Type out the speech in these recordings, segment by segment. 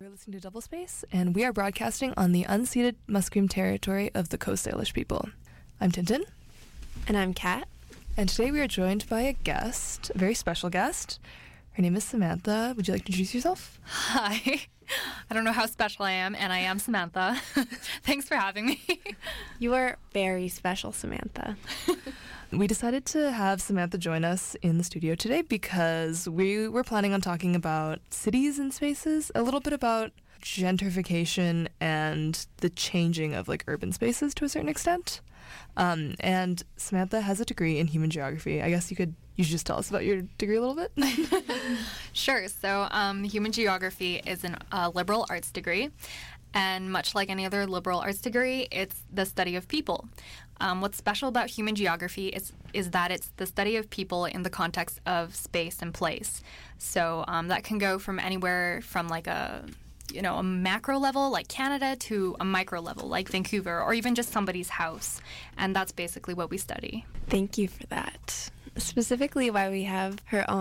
You're listening to Double Space, and we are broadcasting on the unceded Musqueam territory of the Coast Salish people. I'm Tintin. And I'm Kat. And today we are joined by a guest, a very special guest. Her name is Samantha. Would you like to introduce yourself? Hi. I don't know how special I am, and I am Samantha. Thanks for having me. You are very special, Samantha. We decided to have Samantha join us in the studio today because we were planning on talking about cities and spaces, a little bit about gentrification and the changing of like urban spaces to a certain extent. And Samantha has a degree in human geography. I guess you should just tell us about your degree a little bit. Sure. So human geography is a liberal arts degree. And much like any other liberal arts degree, it's the study of people. What's special about human geography is that it's the study of people in the context of space and place. So that can go from anywhere from like a macro level like Canada to a micro level like Vancouver, or even just somebody's house. And that's basically what we study. Thank you for that. Specifically why we have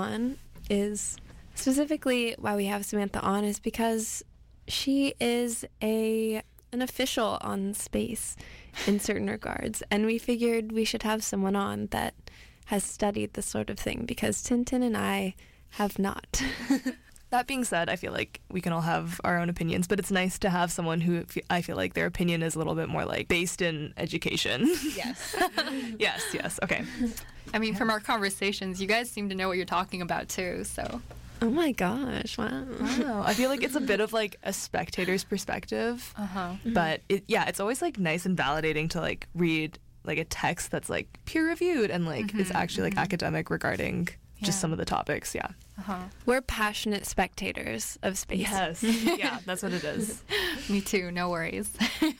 Samantha on is because she is an official on space in certain regards, and we figured we should have someone on that has studied this sort of thing because Tintin and I have not. That being said, I feel like we can all have our own opinions, but it's nice to have someone who I feel like their opinion is a little bit more like based in education. Yes. Yes. Okay. I mean, from our conversations, you guys seem to know what you're talking about too, so. Oh my gosh, wow. Wow. I feel like it's a bit of like a spectator's perspective. Uh-huh. But it's always like nice and validating to like read like a text that's like peer reviewed and like is actually like academic regarding just some of the topics. Yeah. Uh-huh. We're passionate spectators of space. Yes. Yeah, that's what it is. Me too, no worries.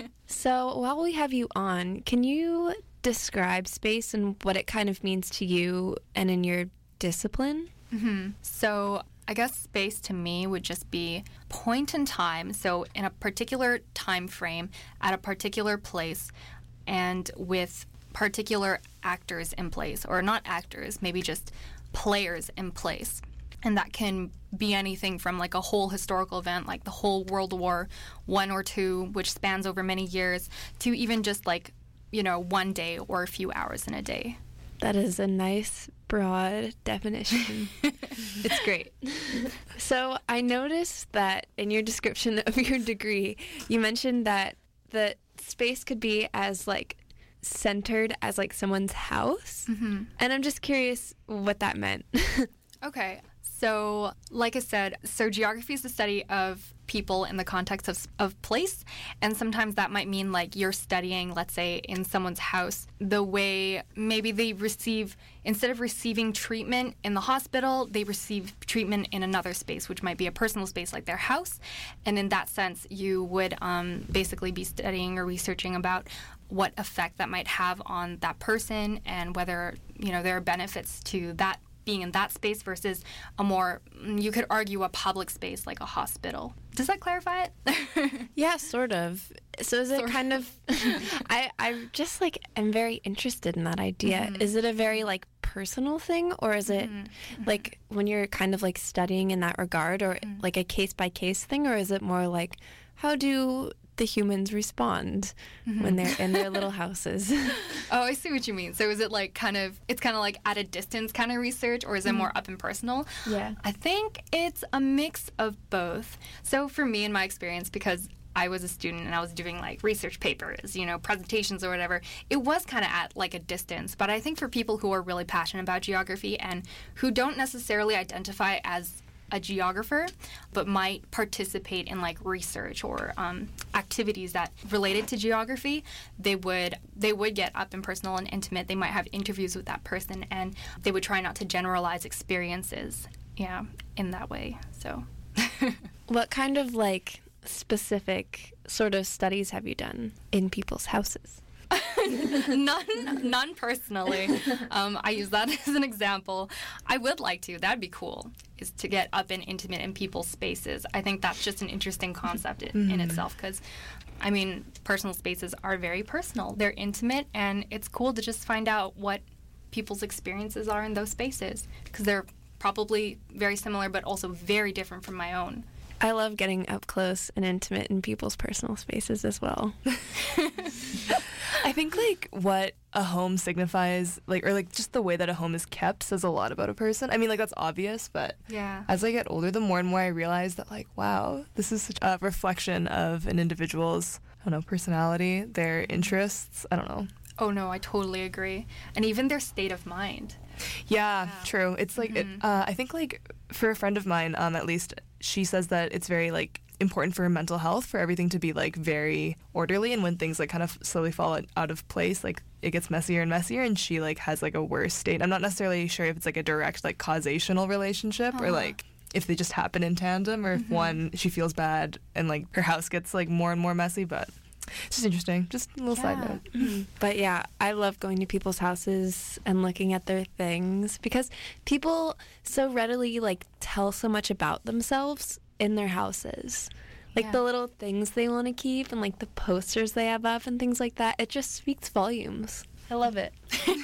So while we have you on, can you describe space and what it kind of means to you and in your discipline? Mm-hmm. So I guess space to me would just be point in time. So in a particular time frame, at a particular place, and with particular actors in place, or not actors, maybe just players in place. And that can be anything from like a whole historical event, like the whole World War I or II, which spans over many years, to even just like, one day or a few hours in a day. That is a nice, broad definition. It's great. So I noticed that in your description of your degree, you mentioned that the space could be as like centered as like someone's house. Mm-hmm. And I'm just curious what that meant. Okay. So like I said, geography is the study of people in the context of place. And sometimes that might mean like you're studying, let's say, in someone's house, the way maybe they receive, instead of receiving treatment in the hospital, they receive treatment in another space, which might be a personal space like their house. And in that sense, you would basically be studying or researching about what effect that might have on that person and whether, there are benefits to that being in that space versus a more, you could argue, a public space like a hospital. Does that clarify it? Yeah, sort of. So is it kind of, I just like, am very interested in that idea. Mm-hmm. Is it a very like personal thing, or is it like when you're kind of like studying in that regard, or like a case by case thing, or is it more like how do the humans respond when they're in their little houses? Oh, I see what you mean. So is it like it's kind of like at a distance kind of research, or is it more up and personal? Yeah. I think it's a mix of both. So for me, in my experience, because I was a student and I was doing like research papers, presentations or whatever, it was kind of at like a distance. But I think for people who are really passionate about geography and who don't necessarily identify as a geographer, but might participate in like research or activities that related to geography, they would get up and personal and intimate. They might have interviews with that person, and they would try not to generalize experiences, in that way. So, what kind of like specific sort of studies have you done in people's houses? None personally. I use that as an example. I would like to. That'd be cool, is to get up and intimate in people's spaces. I think that's just an interesting concept in itself, because, I mean, personal spaces are very personal. They're intimate, and it's cool to just find out what people's experiences are in those spaces, because they're probably very similar but also very different from my own. I love getting up close and intimate in people's personal spaces as well. I think like what a home signifies, like, or like just the way that a home is kept says a lot about a person. I mean, like, that's obvious, but Yeah. as I get older, the more and more I realize that, like, wow, this is such a reflection of an individual's, I don't know, personality, their interests. I don't know. Oh no, I totally agree. And even their state of mind. Yeah, true. It's like, I think like for a friend of mine, at least, she says that it's very like important for her mental health for everything to be like very orderly, and when things like kind of slowly fall out of place, like it gets messier and messier, and she like has like a worse state. I'm not necessarily sure if it's like a direct like causational relationship or like if they just happen in tandem, or if one, she feels bad and like her house gets like more and more messy, but it's just interesting. Just a little side note. But yeah, I love going to people's houses and looking at their things because people so readily like tell so much about themselves in their houses. Like the little things they want to keep and like the posters they have up and things like that. It just speaks volumes. I love it.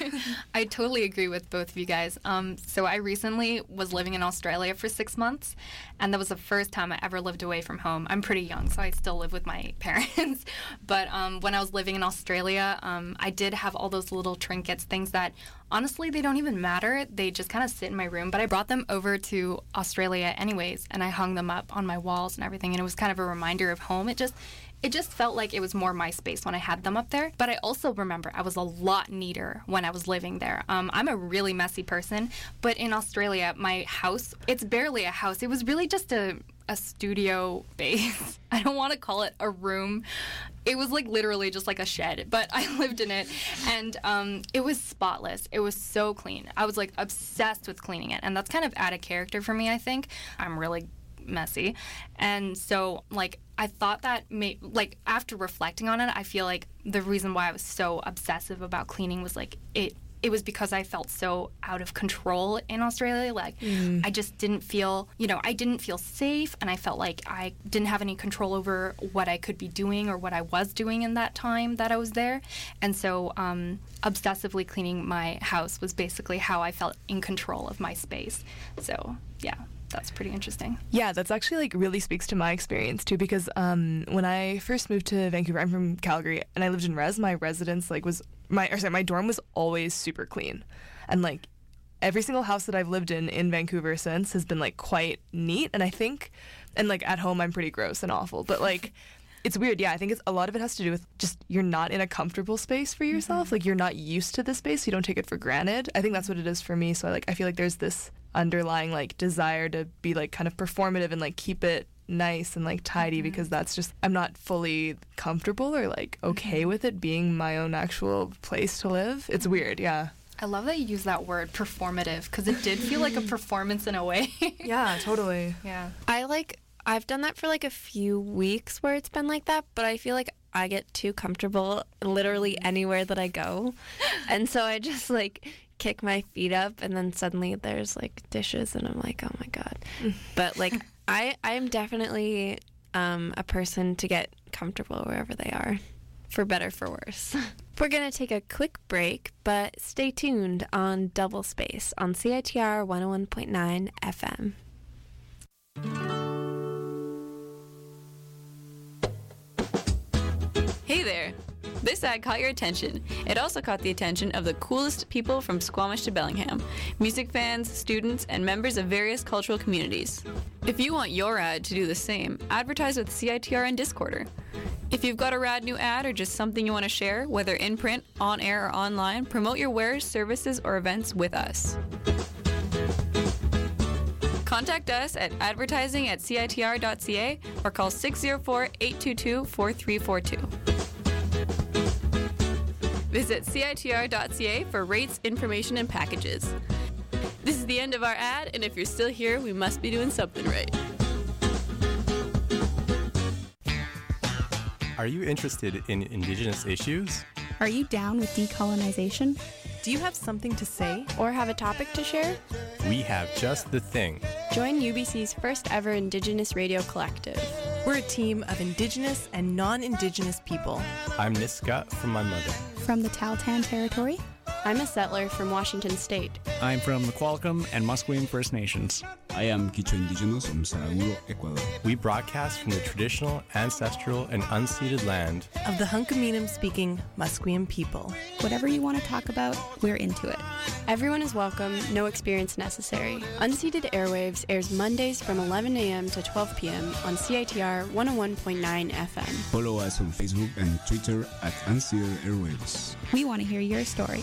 I totally agree with both of you guys. So I recently was living in Australia for 6 months, and that was the first time I ever lived away from home. I'm pretty young, so I still live with my parents. But when I was living in Australia, I did have all those little trinkets, things that honestly they don't even matter. They just kind of sit in my room. But I brought them over to Australia anyways, and I hung them up on my walls and everything, and it was kind of a reminder of home. It just felt like it was more my space when I had them up there. But I also remember I was a lot neater when I was living there. I'm a really messy person, but in Australia, my house, it's barely a house. It was really just a studio base. I don't want to call it a room. It was like literally just like a shed, but I lived in it, and it was spotless. It was so clean. I was like obsessed with cleaning it, and that's kind of out of character for me, I think. I'm really messy, and so like I thought that like after reflecting on it, I feel like the reason why I was so obsessive about cleaning was like it was because I felt so out of control in Australia. Like I just didn't feel, I didn't feel safe, and I felt like I didn't have any control over what I could be doing or what I was doing in that time that I was there. And so obsessively cleaning my house was basically how I felt in control of my space. So yeah. That's pretty interesting. Yeah, that's actually like really speaks to my experience too, because when I first moved to Vancouver, I'm from Calgary, and I lived in res. My residence like my dorm was always super clean, and like every single house that I've lived in Vancouver since has been like quite neat. And I think, and like at home I'm pretty gross and awful, but like it's weird. Yeah, I think a lot of it has to do with just you're not in a comfortable space for yourself. Like you're not used to the space, you don't take it for granted. I think that's what it is for me. So I feel like there's this underlying like desire to be like kind of performative and like keep it nice and like tidy, because that's just, I'm not fully comfortable or like okay with it being my own actual place to live. It's weird. Yeah. I love that you use that word performative, because it did feel like a performance in a way. Yeah, totally. Yeah. I've done that for like a few weeks where it's been like that, but I feel like I get too comfortable literally anywhere that I go. And so I just like kick my feet up, and then suddenly there's like dishes, and I'm like, oh my God. But like I'm definitely a person to get comfortable wherever they are, for better, for worse. We're going to take a quick break, but stay tuned on Double Space on CITR 101.9 FM. Hey there! This ad caught your attention. It also caught the attention of the coolest people from Squamish to Bellingham, music fans, students, and members of various cultural communities. If you want your ad to do the same, advertise with CITR and Discorder. If you've got a rad new ad or just something you want to share, whether in print, on air, or online, promote your wares, services, or events with us. Contact us at advertising@citr.ca or call 604-822-4342. Visit citr.ca for rates, information, and packages. This is the end of our ad, and if you're still here, we must be doing something right. Are you interested in Indigenous issues? Are you down with decolonization? Do you have something to say? Or have a topic to share? We have just the thing. Join UBC's first ever Indigenous Radio Collective. We're a team of Indigenous and non-Indigenous people. I'm Niska from my mother. From the Tahltan Territory? I'm a settler from Washington State. I'm from the Qualicum and Musqueam First Nations. I am Quichua Indigenous from Saraguro, Ecuador. We broadcast from the traditional, ancestral, and unceded land of the Hunkaminam-speaking Musqueam people. Whatever you want to talk about, we're into it. Everyone is welcome, no experience necessary. Unceded Airwaves airs Mondays from 11 a.m. to 12 p.m. on CITR 101.9 FM. Follow us on Facebook and Twitter at Unceded Airwaves. We want to hear your story.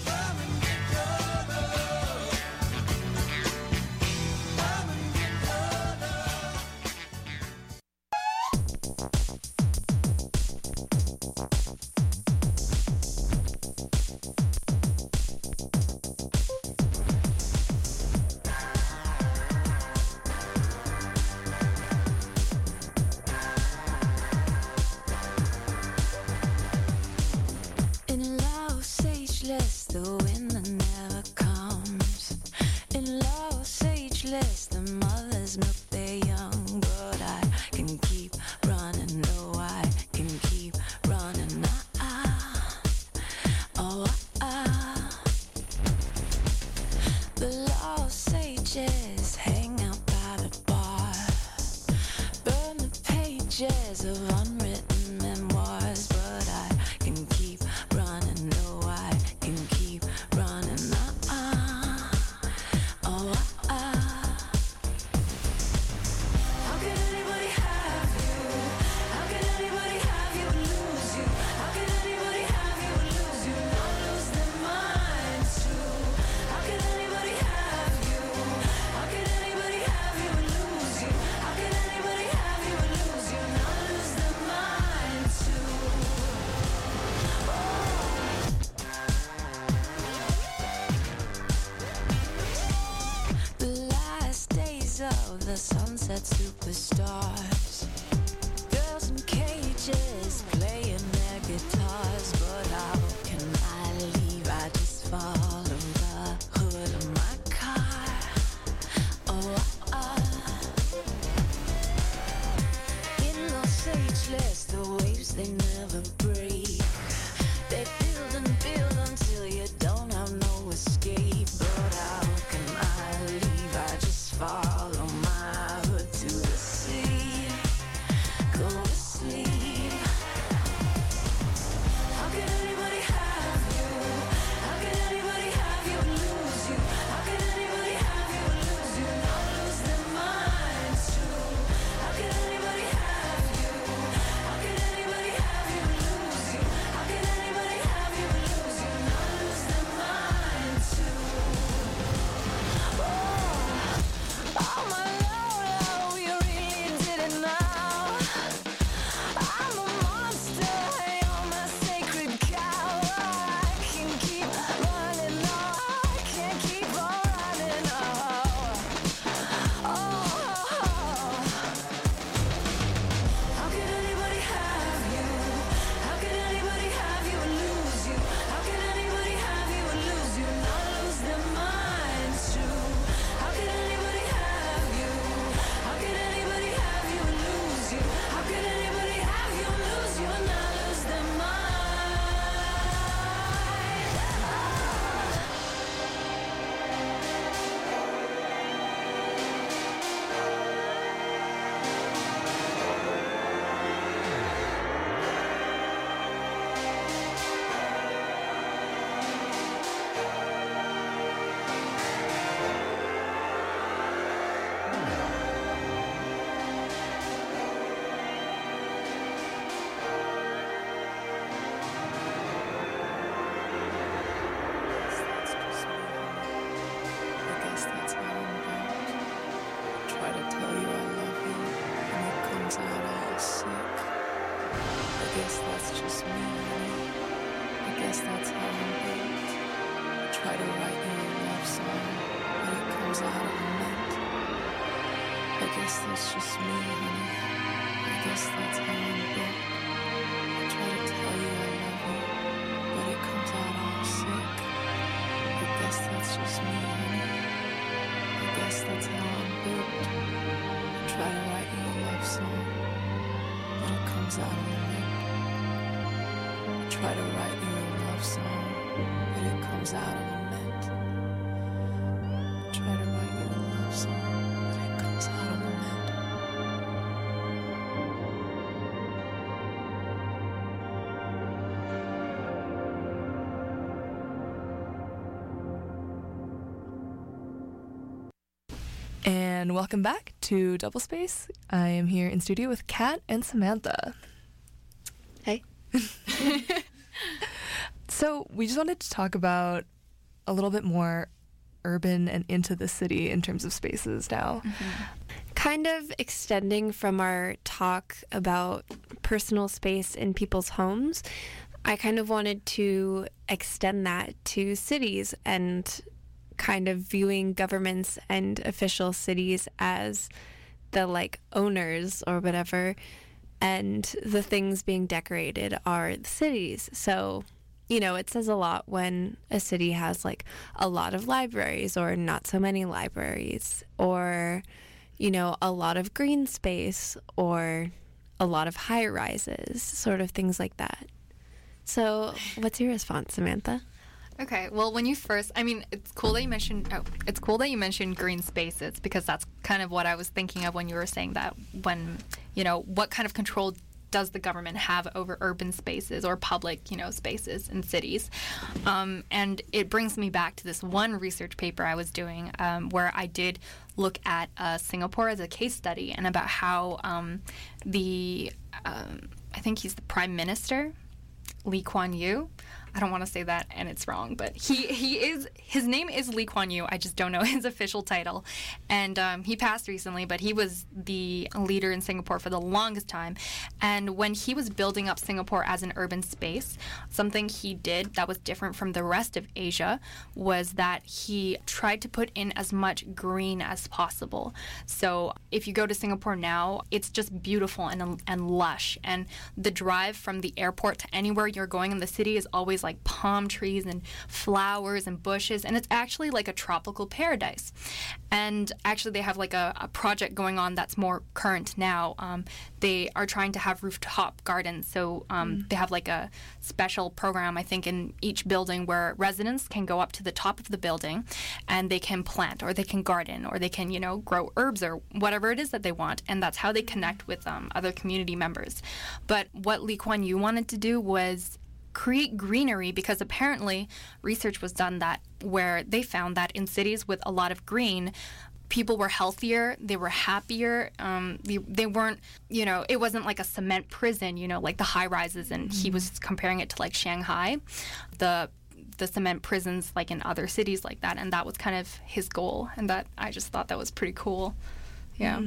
The sunset superstars, girls in cages playing their guitars. But how can I leave? I just follow the hood of my car. In Los Angeles, the waves they never break. They build and build until you don't have no escape. But how can I leave? I just follow my to the sea, go to sleep. How can anybody have you? How can anybody have you and lose you? How can anybody have you and lose you? Not lose their minds too. How can anybody have you? How can anybody have you and lose you? How can anybody have you and lose you? Not lose their minds too. Oh my Try to write you a love song. but it comes out of lament. Try to write you a love song, but it comes out of lament. And welcome back to Double Space. I am here in studio with Kat and Samantha. Hey. So we just wanted to talk about a little bit more urban and into the city in terms of spaces now. Kind of extending from our talk about personal space in people's homes, I kind of wanted to extend that to cities and kind of viewing governments and official cities as the like owners or whatever, and the things being decorated are the cities. So, you know, it says a lot when a city has like a lot of libraries or not so many libraries, or, you know, a lot of green space or a lot of high rises, sort of things like that. So what's your response, Samantha? Okay, well, when you first, I mean, it's cool that you mentioned green spaces, because that's kind of what I was thinking of when you were saying that, when, you know, what kind of control does the government have over urban spaces or public, you know, spaces in cities? And it brings me back to this one research paper I was doing, where I did look at Singapore as a case study, and about how I think he's the Prime Minister, Lee Kuan Yew. I don't want to say that and it's wrong, but his name is Lee Kuan Yew. I just don't know his official title. And he passed recently, but he was the leader in Singapore for the longest time. And when he was building up Singapore as an urban space, something he did that was different from the rest of Asia was that he tried to put in as much green as possible. So if you go to Singapore now, it's just beautiful and lush. And the drive from the airport to anywhere you're going in the city is always like palm trees and flowers and bushes, and it's actually like a tropical paradise. And actually they have like a project going on that's more current now. They are trying to have rooftop gardens, so they have like a special program, I think, in each building where residents can go up to the top of the building and they can plant or they can garden or they can, you know, grow herbs or whatever it is that they want, and that's how they connect with other community members. But what Lee Kuan Yew wanted to do was create greenery, because apparently research was done that where they found that in cities with a lot of green, people were healthier, they were happier, they weren't, you know, it wasn't like a cement prison, you know, like the high rises, and he was comparing it to like Shanghai, the cement prisons like in other cities like that, and that was kind of his goal, and that I just thought that was pretty cool. Yeah.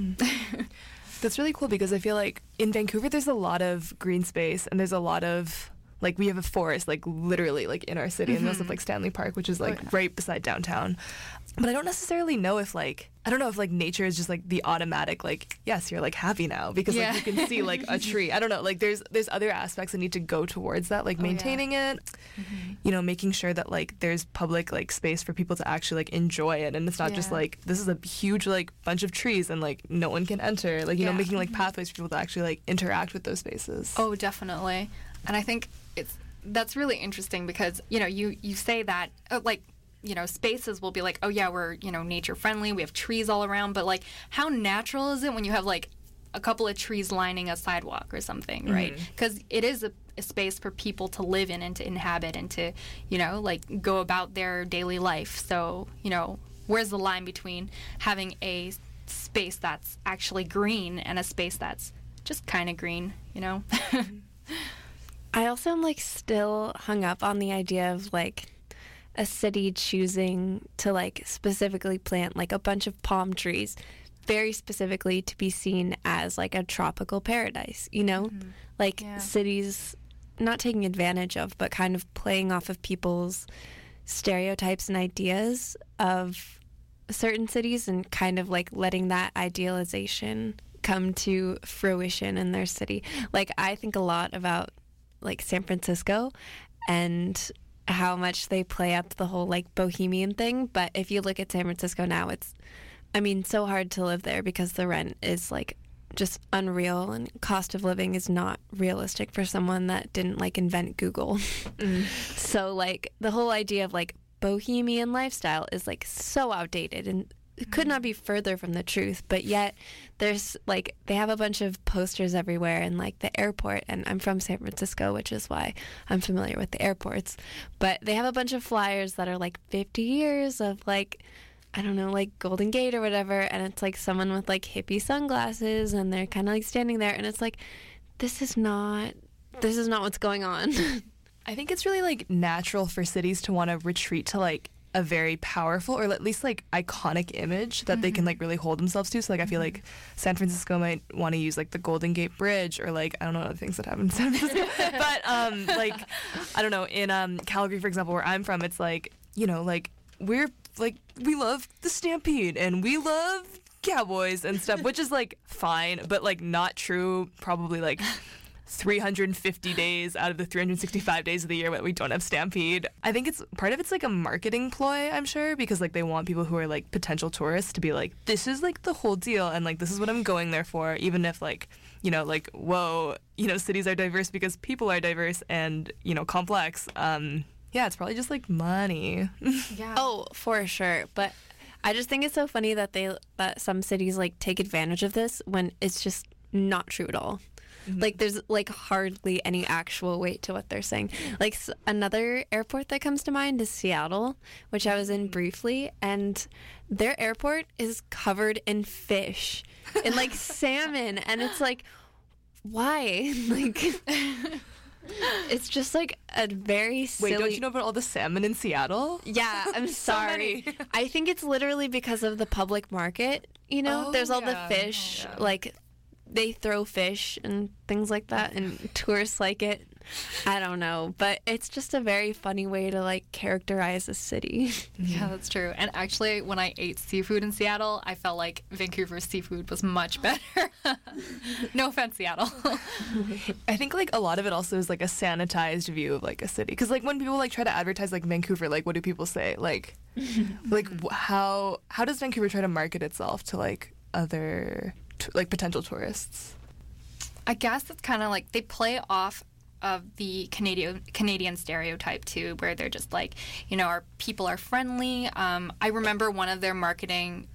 That's really cool, because I feel like in Vancouver there's a lot of green space, and there's a lot of, like, we have a forest, like, literally, like, in our city, and we also have, like, Stanley Park, which is, like, right beside downtown. But I don't necessarily know if, like, nature is just, like, the automatic, like, yes, you're, like, happy now, because, like, you can see, like, a tree. I don't know, like, there's other aspects that need to go towards that, like, maintaining it, you know, making sure that, like, there's public, like, space for people to actually, like, enjoy it, and it's not just, like, this is a huge, like, bunch of trees, and, like, no one can enter, like, you know, making, like, pathways for people to actually, like, interact with those spaces. Oh, definitely. And I think that's really interesting, because, you know, you say that, like, you know, spaces will be like, oh yeah, we're, you know, nature friendly, we have trees all around, but like, how natural is it when you have like a couple of trees lining a sidewalk or something, right? Because it is a space for people to live in and to inhabit and to, you know, like, go about their daily life. So, you know, where's the line between having a space that's actually green and a space that's just kind of green, you know? I also am, like, still hung up on the idea of, like, a city choosing to, like, specifically plant, like, a bunch of palm trees very specifically to be seen as, like, a tropical paradise, you know? Like, cities not taking advantage of, but kind of playing off of people's stereotypes and ideas of certain cities, and kind of, like, letting that idealization come to fruition in their city. Like, I think a lot about, like, San Francisco and how much they play up the whole, like, bohemian thing. But if you look at San Francisco now, it's, I mean, so hard to live there because the rent is, like, just unreal, and cost of living is not realistic for someone that didn't like invent Google. So like the whole idea of like bohemian lifestyle is like so outdated, and it could not be further from the truth. But yet there's like, they have a bunch of posters everywhere in like the airport, and I'm from San Francisco, which is why I'm familiar with the airports, but they have a bunch of flyers that are like 50 years of like, I don't know, like Golden Gate or whatever, and it's like someone with like hippie sunglasses, and they're kind of like standing there, and it's like, this is not what's going on. I think it's really like natural for cities to want to retreat to like a very powerful, or at least like iconic image that they can like really hold themselves to. So like I feel like San Francisco might want to use like the Golden Gate Bridge, or like I don't know other things that happen in San Francisco, but like I don't know, in Calgary, for example, where I'm from, it's like, you know, like we're like, we love the Stampede and we love Cowboys and stuff, which is like fine, but like not true probably like 350 days out of the 365 days of the year when we don't have Stampede. I think it's part of it's like a marketing ploy, I'm sure, because like they want people who are like potential tourists to be like, this is like the whole deal, and like this is what I'm going there for, even if like, you know, like, whoa, you know, cities are diverse because people are diverse and, you know, complex. Yeah, it's probably just like money. Yeah. Oh, for sure. But I just think it's so funny that that some cities like take advantage of this when it's just not true at all. Like there's like hardly any actual weight to what they're saying. Like another airport that comes to mind is Seattle, which I was in briefly, and their airport is covered in fish, in like salmon, and it's like, why? Like, it's just like a very silly... Wait, don't you know about all the salmon in Seattle? Yeah, I'm sorry. I think it's literally because of the public market, you know? There's all the fish, like they throw fish and things like that, and tourists like it. I don't know, but it's just a very funny way to like characterize a city. Yeah, that's true. And actually, when I ate seafood in Seattle, I felt like Vancouver's seafood was much better. No offense, Seattle. I think like a lot of it also is like a sanitized view of like a city, because like when people like try to advertise like Vancouver, like what do people say? Like how does Vancouver try to market itself to like other like potential tourists? I guess it's kind of like they play off of the Canadian stereotype too, where they're just like, you know, our people are friendly. I remember one of their marketing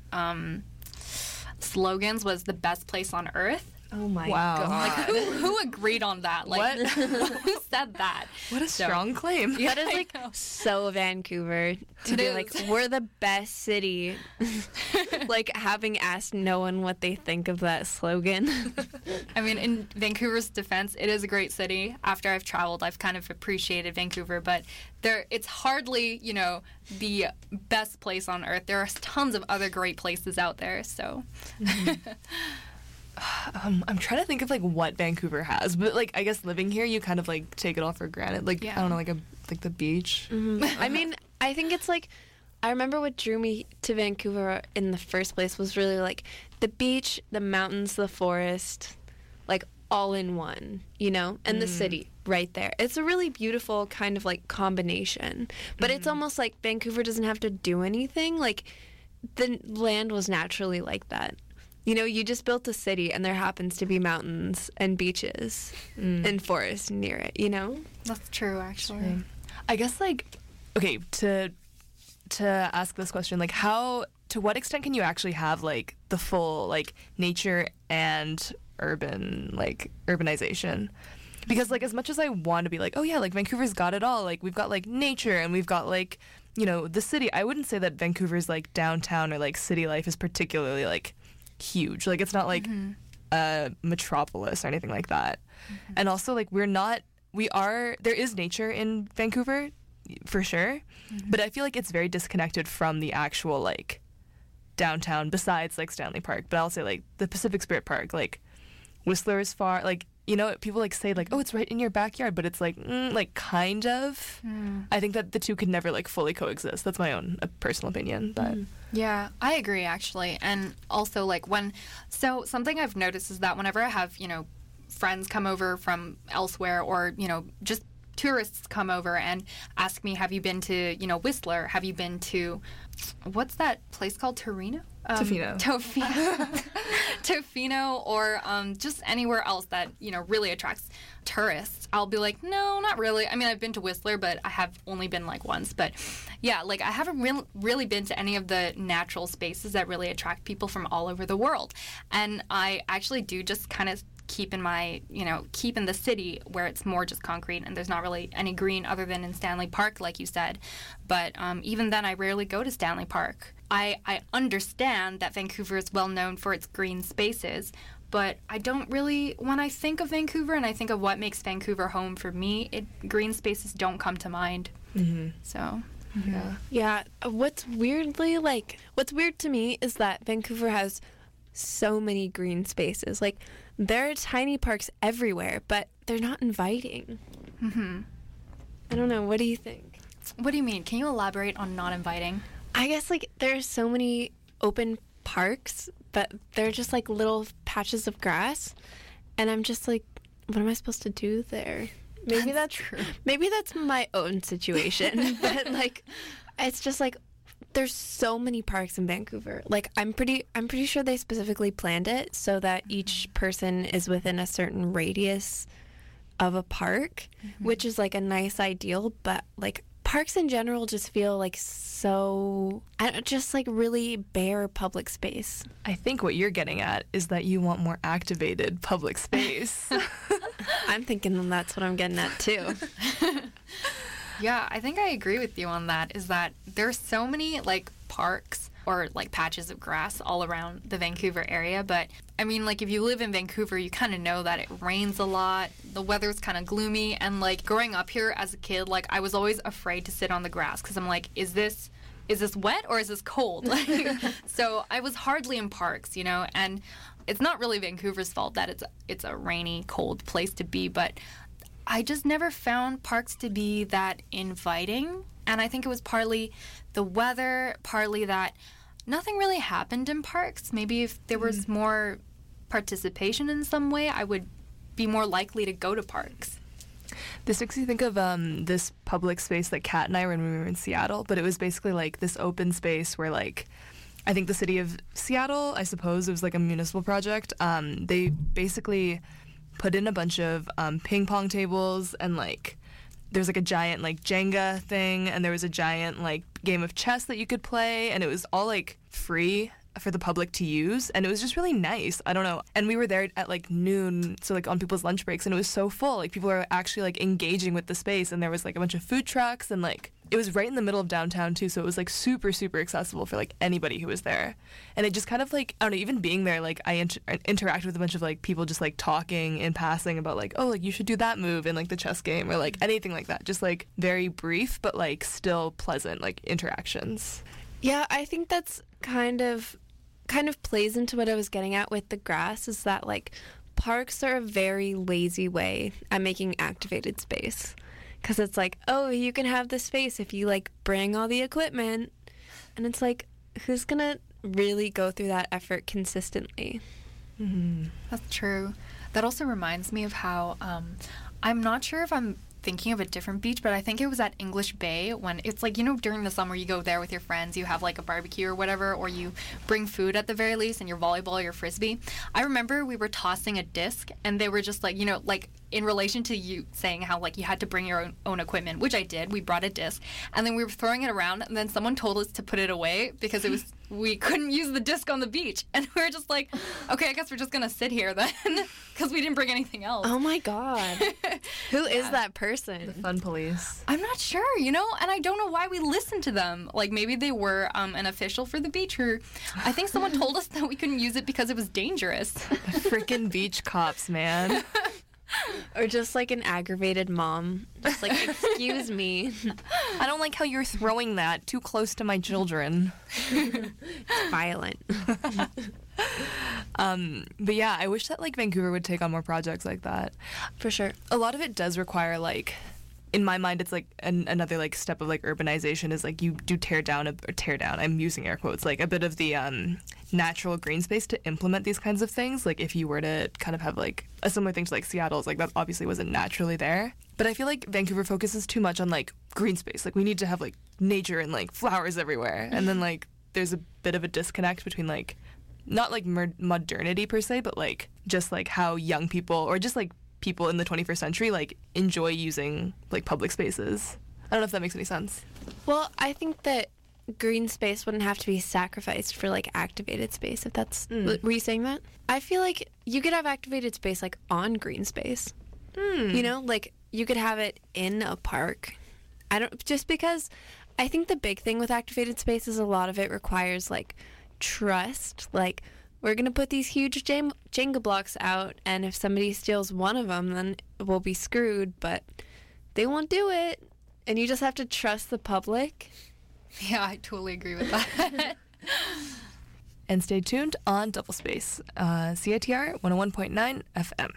slogans was "the best place on earth." Oh my God! Like who agreed on that? Like who said that? What a strong claim! That is like so Vancouver to be like, we're the best city. Like having asked no one what they think of that slogan. I mean, in Vancouver's defense, it is a great city. After I've traveled, I've kind of appreciated Vancouver, but it's hardly, you know, the best place on earth. There are tons of other great places out there. So. I'm trying to think of like what Vancouver has, but like I guess living here, you kind of like take it all for granted. Like I don't know, like the beach. I mean, I think it's like, I remember what drew me to Vancouver in the first place was really like the beach, the mountains, the forest, like all in one, you know, and the city right there. It's a really beautiful kind of like combination, but it's almost like Vancouver doesn't have to do anything. Like the land was naturally like that. You know, you just built a city and there happens to be mountains and beaches and forests near it, you know? That's true, actually. I guess like, okay, to ask this question, like to what extent can you actually have like the full like nature and urbanization? Because like as much as I want to be like, oh yeah, like Vancouver's got it all, like we've got like nature and we've got like, you know, the city, I wouldn't say that Vancouver's like downtown or like city life is particularly like huge. Like it's not like a metropolis or anything like that. And also like there is nature in Vancouver for sure, but I feel like it's very disconnected from the actual like downtown, besides like Stanley Park. But I'll say like the Pacific Spirit Park, like Whistler is far, like, you know, people like say like, oh, it's right in your backyard, but it's like like kind of. I think that the two could never like fully coexist. That's my own personal opinion, but yeah, I agree actually. And also like something I've noticed is that whenever I have, you know, friends come over from elsewhere, or, you know, just tourists come over and ask me, have you been to, you know, Whistler? Have you been to, what's that place called? Torino? Tofino. Tofino, or just anywhere else that, really attracts tourists, I'll be like, no, not really. I mean, I've been to Whistler, but I have only been like once. But yeah, like I haven't really been to any of the natural spaces that really attract people from all over the world. And I actually do just kind of keep in the city where it's more just concrete and there's not really any green other than in Stanley Park, like you said. But even then, I rarely go to Stanley Park. I understand that Vancouver is well known for its green spaces, but I don't really, when I think of Vancouver and I think of what makes Vancouver home for me, green spaces don't come to mind. Mm-hmm. So, yeah. What's weird to me is that Vancouver has so many green spaces. Like, there are tiny parks everywhere, but they're not inviting. Mm-hmm. I don't know. What do you think? What do you mean? Can you elaborate on not inviting? I guess, like, there's so many open parks, but they're just, like, little patches of grass. And I'm just like, what am I supposed to do there? Maybe that's true. Maybe that's my own situation. But, like, it's just, like, there's so many parks in Vancouver. Like, I'm pretty sure they specifically planned it so that each person is within a certain radius of a park, which is, like, a nice ideal. But, like, parks in general just feel like just like really bare public space. I think what you're getting at is that you want more activated public space. I'm thinking that's what I'm getting at too. Yeah, I think I agree with you on that, is that there's so many like parks or like patches of grass all around the Vancouver area. But I mean, like, if you live in Vancouver, you kind of know that it rains a lot. The weather's kind of gloomy. And like growing up here as a kid, like I was always afraid to sit on the grass because I'm like, is this wet or is this cold? So I was hardly in parks, and it's not really Vancouver's fault that it's a rainy, cold place to be. But I just never found parks to be that inviting. And I think it was partly the weather, partly that nothing really happened in parks. Maybe if there was more participation in some way, I would be more likely to go to parks. This makes me think of this public space that Kat and I were in when we were in Seattle, but it was basically like this open space where, like, I think the city of Seattle, I suppose it was like a municipal project, they basically put in a bunch of ping pong tables, and like there was like a giant like Jenga thing, and there was a giant like game of chess that you could play, and it was all like free for the public to use, and it was just really nice. I don't know. And we were there at like noon, so like on people's lunch breaks, and it was so full. Like people were actually like engaging with the space, and there was like a bunch of food trucks, and like it was right in the middle of downtown too, so it was like super, super accessible for like anybody who was there. And it just kind of like, I don't know, even being there, like I interacted with a bunch of like people just like talking in passing about like, oh, like you should do that move in like the chess game, or like anything like that. Just like very brief, but like still pleasant like interactions. Yeah, I think that's kind of plays into what I was getting at with the grass, is that like parks are a very lazy way at making activated space. Because it's like, oh, you can have this space if you like bring all the equipment. And it's like, who's going to really go through that effort consistently? Mm-hmm. That's true. That also reminds me of how I'm not sure if I'm thinking of a different beach, but I think it was at English Bay, when it's like, during the summer you go there with your friends, you have like a barbecue or whatever, or you bring food at the very least, and your volleyball or your frisbee. I remember we were tossing a disc, and they were just like, like in relation to you saying how like you had to bring your own equipment, which I did. We brought a disc, and then we were throwing it around, and then someone told us to put it away because it was we couldn't use the disc on the beach, and we were just like, okay, I guess we're just gonna sit here then, because we didn't bring anything else. Oh my god. Who is that person? The fun police. I'm not sure, and I don't know why we listened to them. Like, maybe they were an official for the beach, or I think someone told us that we couldn't use it because it was dangerous. The freaking beach cops, man. Or just like an aggravated mom. Just like, excuse me. I don't like how you're throwing that too close to my children. It's violent. But yeah, I wish that like Vancouver would take on more projects like that. For sure. A lot of it does require like, in my mind, it's like another like step of like urbanization is like you do tear down, I'm using air quotes, like a bit of the natural green space to implement these kinds of things. Like if you were to kind of have like a similar thing to like Seattle's, like that obviously wasn't naturally there. But I feel like Vancouver focuses too much on like green space. Like we need to have like nature and like flowers everywhere. And then like there's a bit of a disconnect between like not like modernity per se, but like just like how young people or just like people in the 21st century like enjoy using like public spaces. I don't know if that makes any sense. Well, I think that green space wouldn't have to be sacrificed for like activated space, if that's were you saying that? I feel like you could have activated space like on green space. You know, like you could have it in a park. Just because I think the big thing with activated space is a lot of it requires like trust. Like, we're going to put these huge Jenga blocks out, and if somebody steals one of them, then we'll be screwed, but they won't do it. And you just have to trust the public. Yeah, I totally agree with that. And stay tuned on Double Space, CITR 101.9 FM.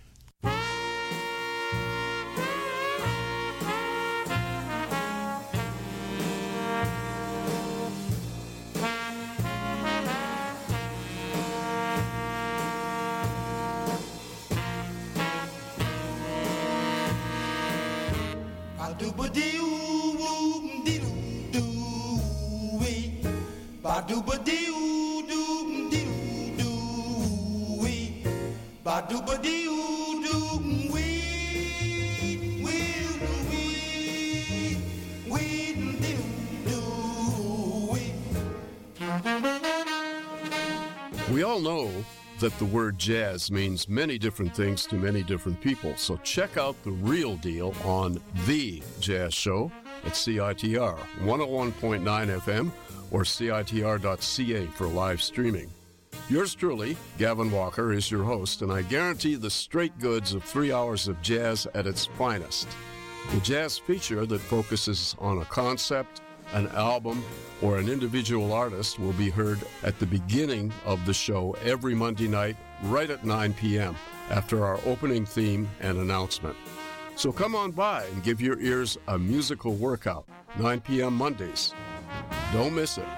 We all know that the word jazz means many different things to many different people, so check out the real deal on The Jazz Show at CITR 101.9 FM or CITR.ca for live streaming. Yours truly, Gavin Walker, is your host, and I guarantee the straight goods of 3 hours of jazz at its finest. The jazz feature that focuses on a concept, an album, or an individual artist will be heard at the beginning of the show every Monday night, right at 9 p.m., after our opening theme and announcement. So come on by and give your ears a musical workout, 9 p.m. Mondays. Don't miss it.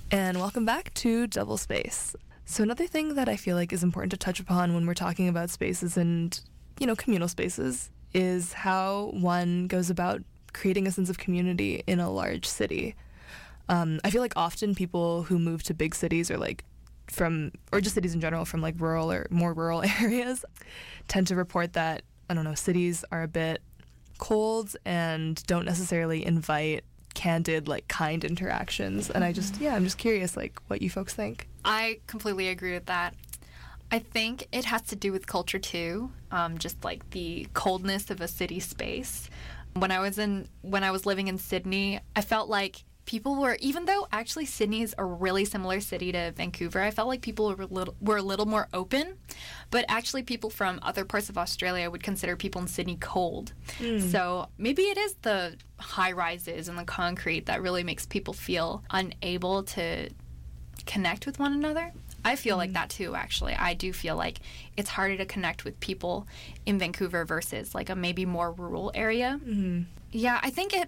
And welcome back to Double Space. So another thing that I feel like is important to touch upon when we're talking about spaces and, communal spaces is how one goes about creating a sense of community in a large city. I feel like often people who move to big cities or just cities in general from like rural or more rural areas tend to report that, cities are a bit cold and don't necessarily invite candid, like kind interactions. And I'm just curious, like what you folks think. I completely agree with that. I think it has to do with culture too, just like the coldness of a city space. When I was living in Sydney, I felt like people were, even though actually Sydney is a really similar city to Vancouver, I felt like people were a little more open. But actually people from other parts of Australia would consider people in Sydney cold. So maybe it is the high rises and the concrete that really makes people feel unable to connect with one another. I feel like that too, actually. I do feel like it's harder to connect with people in Vancouver versus like a maybe more rural area. Yeah, I think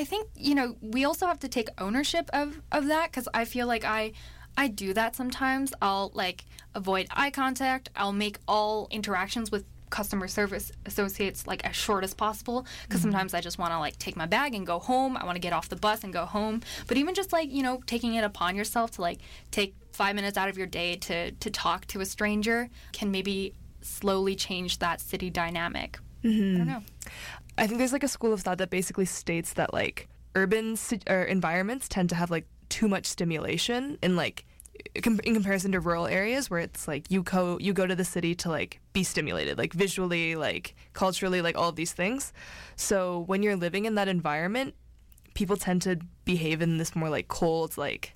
we also have to take ownership of that, because I feel like I do that sometimes. I'll like avoid eye contact. I'll make all interactions with customer service associates like as short as possible, because sometimes I just want to like take my bag and go home. I want to get off the bus and go home. But even just like, taking it upon yourself to like take 5 minutes out of your day to talk to a stranger can maybe slowly change that city dynamic. I don't know. I think there's like a school of thought that basically states that like urban environments tend to have like too much stimulation in like in comparison to rural areas where it's like you go to the city to like be stimulated, like visually, like culturally, like all of these things. So when you're living in that environment, people tend to behave in this more like cold, like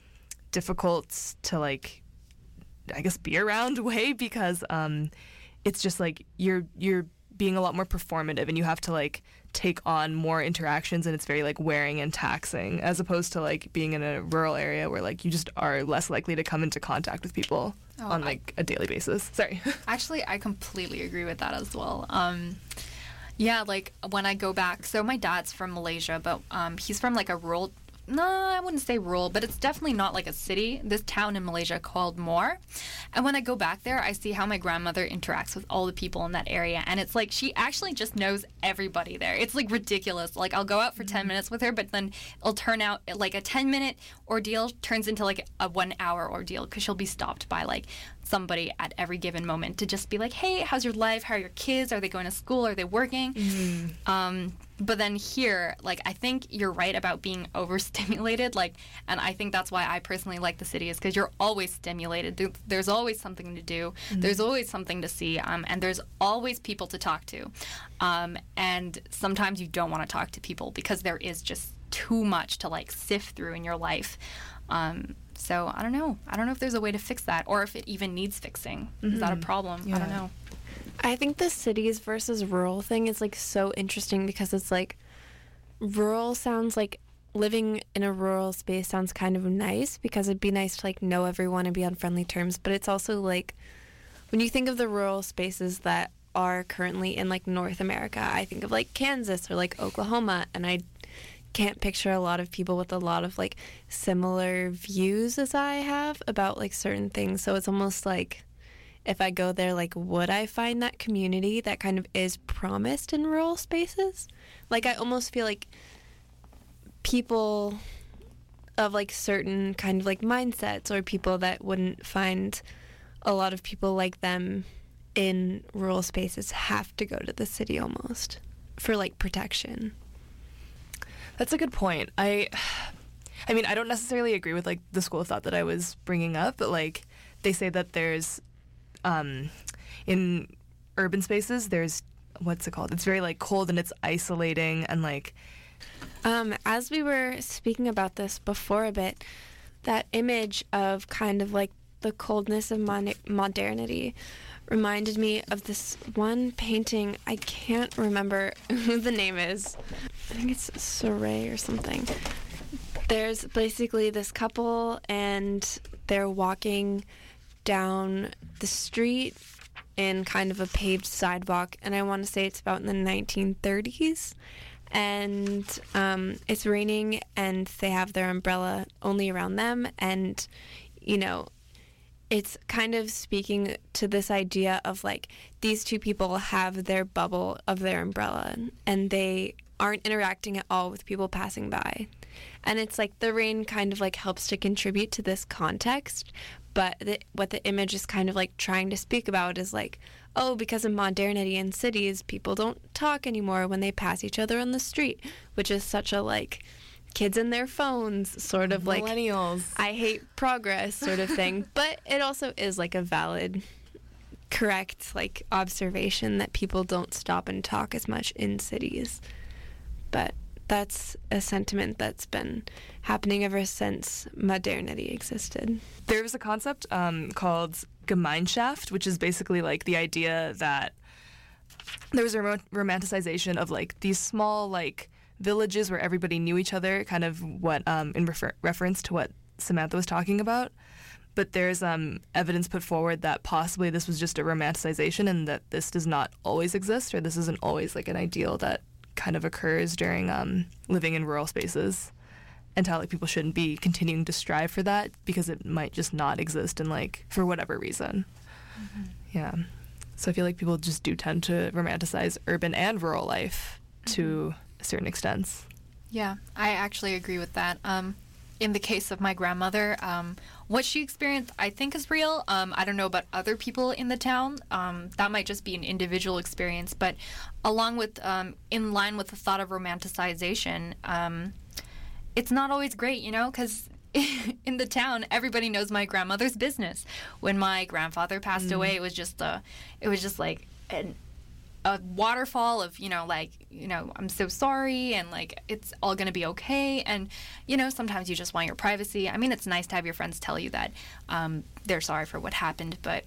difficult to like, I guess, be around way, because it's just like you're being a lot more performative and you have to like take on more interactions, and it's very like wearing and taxing, as opposed to like being in a rural area where like you just are less likely to come into contact with people on like a daily basis. Sorry. Actually, I completely agree with that as well. Yeah, like when I go back, so my dad's from Malaysia, but he's from like a rural, no, I wouldn't say rural, but it's definitely not like a city. This town in Malaysia called Muar. And when I go back there, I see how my grandmother interacts with all the people in that area. And it's like she actually just knows everybody there. It's like ridiculous. Like I'll go out for 10 minutes with her, but then it'll turn out like a 10-minute ordeal turns into like a 1-hour ordeal, because she'll be stopped by like somebody at every given moment to just be like, hey, how's your life? How are your kids? Are they going to school? Are they working? But then here, like, I think you're right about being overstimulated, like, and I think that's why I personally like the city, is because you're always stimulated. There's always something to do. There's always something to see, and there's always people to talk to. And sometimes you don't want to talk to people because there is just too much to, like, sift through in your life. So I don't know. I don't know if there's a way to fix that, or if it even needs fixing. Is that a problem? Yeah. I don't know. I think the cities versus rural thing is like so interesting, because it's like rural sounds like living in a rural space sounds kind of nice, because it'd be nice to like know everyone and be on friendly terms. But it's also like when you think of the rural spaces that are currently in like North America, I think of like Kansas or like Oklahoma, and I can't picture a lot of people with a lot of like similar views as I have about like certain things. So it's almost like if I go there, like, would I find that community that kind of is promised in rural spaces? Like, I almost feel like people of like certain kind of like mindsets, or people that wouldn't find a lot of people like them in rural spaces, have to go to the city almost for like protection. That's a good point. I mean, I don't necessarily agree with like the school of thought that I was bringing up, but like they say that there's in urban spaces, there's, what's it called? It's very like cold and it's isolating, and like as we were speaking about this before a bit, that image of kind of like the coldness of modernity reminded me of this one painting. I can't remember who the name is. I think it's Soray or something. There's basically this couple, and they're walking down the street in kind of a paved sidewalk, and I want to say it's about in the 1930s. and it's raining and they have their umbrella only around them, and it's kind of speaking to this idea of like these two people have their bubble of their umbrella and they aren't interacting at all with people passing by. And it's like the rain kind of like helps to contribute to this context, but what the image is kind of like trying to speak about is like, oh, because of modernity in cities, people don't talk anymore when they pass each other on the street, which is such a like kids in their phones sort of like millennials, I hate progress sort of thing. But it also is like a valid, correct like observation that people don't stop and talk as much in cities. But that's a sentiment that's been happening ever since modernity existed. There was a concept called Gemeinschaft, which is basically like the idea that there was a romanticization of like these small like villages where everybody knew each other, kind of what in reference to what Samantha was talking about. But there's evidence put forward that possibly this was just a romanticization and that this does not always exist, or this isn't always like an ideal that kind of occurs during living in rural spaces, and how like people shouldn't be continuing to strive for that because it might just not exist and like for whatever reason. Mm-hmm. Yeah. So I feel like people just do tend to romanticize urban and rural life to certain extents. Yeah, I actually agree with that. In the case of my grandmother, what she experienced, I think, is real. I don't know about other people in the town. That might just be an individual experience. But along with, in line with the thought of romanticization, it's not always great, because in the town, everybody knows my grandmother's business. When my grandfather passed away, it was just like a waterfall of, I'm so sorry, and, like, it's all going to be okay. And, sometimes you just want your privacy. I mean, it's nice to have your friends tell you that they're sorry for what happened, but,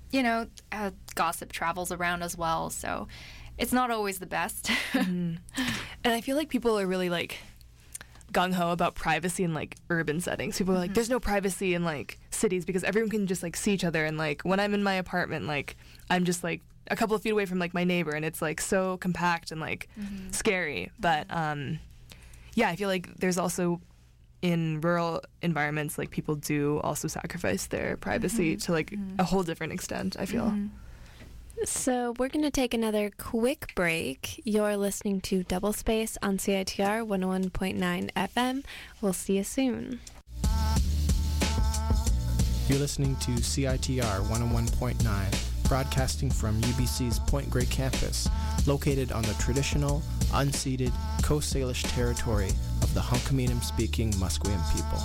gossip travels around as well, so it's not always the best. And I feel like people are really, like, gung-ho about privacy in, like, urban settings. People are like, there's no privacy in, like, cities because everyone can just, like, see each other. And, like, when I'm in my apartment, like, I'm just, like, a couple of feet away from like my neighbor, and it's like so compact and like scary. But yeah, I feel like there's also in rural environments, like people do also sacrifice their privacy to like a whole different extent, I feel. So we're going to take another quick break. You're listening to Double Space on CITR 101.9 FM. We'll see you soon. You're listening to CITR 101.9, broadcasting from UBC's Point Grey campus, located on the traditional, unceded Coast Salish territory of the Hunkaminam-speaking Musqueam people.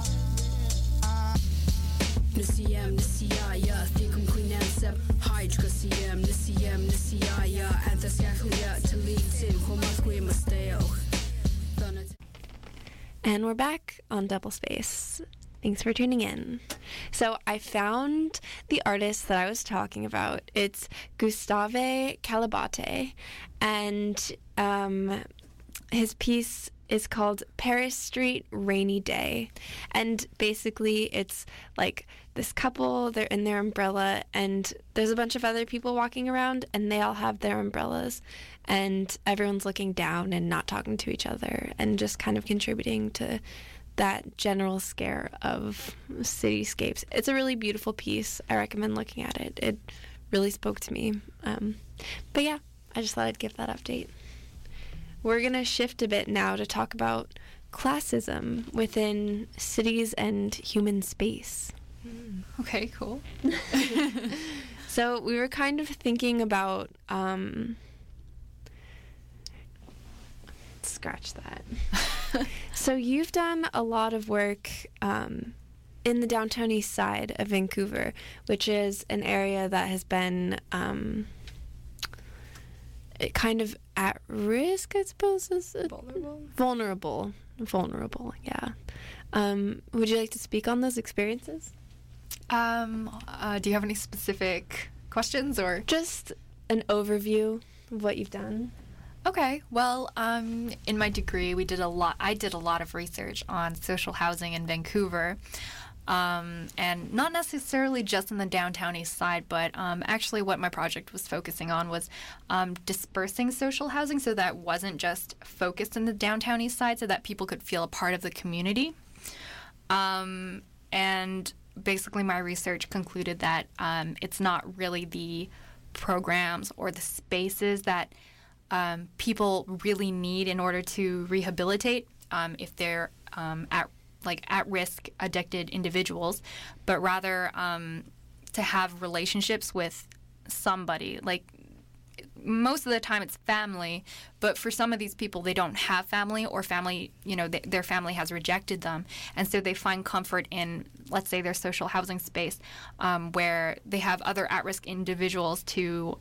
And we're back on Double Space. Thanks for tuning in. So I found the artist that I was talking about. It's Gustave Calabate, and his piece is called Paris Street Rainy Day. And basically it's like this couple, they're in their umbrella, and there's a bunch of other people walking around, and they all have their umbrellas, and everyone's looking down and not talking to each other, and just kind of contributing to that general scare of cityscapes. It's a really beautiful piece. I recommend looking at it. It really spoke to me. But yeah, I just thought I'd give that update. We're going to shift a bit now to talk about classism within cities and human space. Okay, cool. So we were kind of thinking about... scratch that. So you've done a lot of work in the downtown east side of Vancouver, which is an area that has been kind of at risk, I suppose. Is it? Vulnerable, yeah. Would you like to speak on those experiences? Do you have any specific questions, or just an overview of what you've done? Okay, well, in my degree, I did a lot of research on social housing in Vancouver. and not necessarily just in the downtown east side, but actually what my project was focusing on was dispersing social housing so that it wasn't just focused in the downtown east side so that people could feel a part of the community. And basically my research concluded that it's not really the programs or the spaces that people really need in order to rehabilitate if they're at-risk addicted individuals, but rather to have relationships with somebody. Like, most of the time it's family, but for some of these people, they don't have family, or family, their family has rejected them. And so they find comfort in, let's say, their social housing space where they have other at-risk individuals to